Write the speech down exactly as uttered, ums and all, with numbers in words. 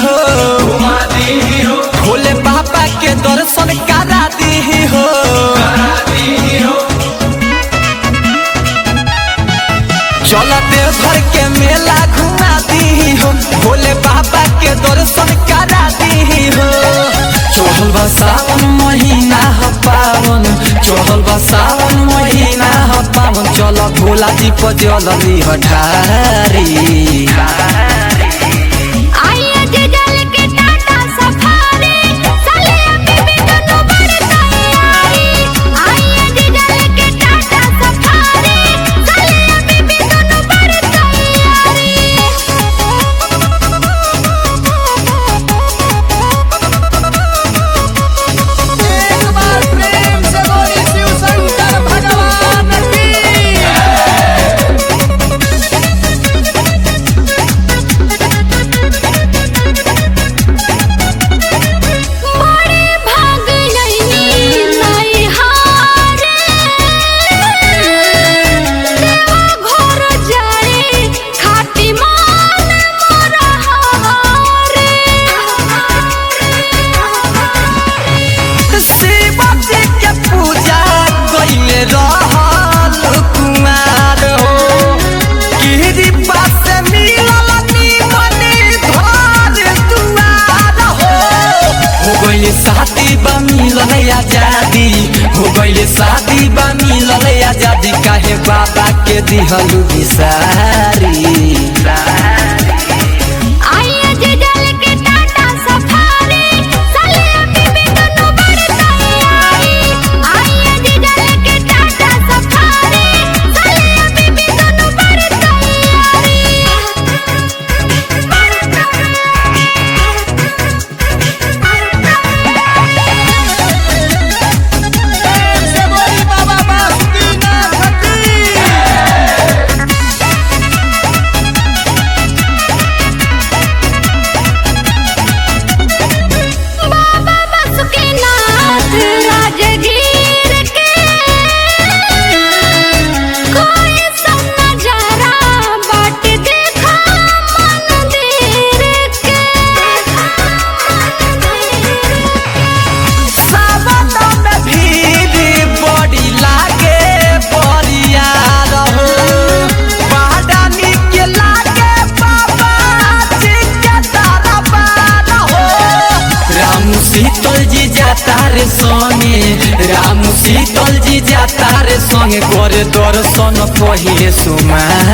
हो भोले बाबा के दर्शन करा दी हो चलते भर के मेला घुमा दी हो भोले बाबा के दर्शन करा दी हो चढ़ल बा सावन महीना ह पावन चढ़ल बा सावन महीना ह पावन चल भोला जी पर जल दी हठारी शादी बा मिलल आजादी हो गइले शादी बा मिलल आजादी काहे बाबा के दिहलु बिसारी शीतल जी जाता रे संगे राम शीतल जी जाता रे संगे करे दर्शन पहिले सुमा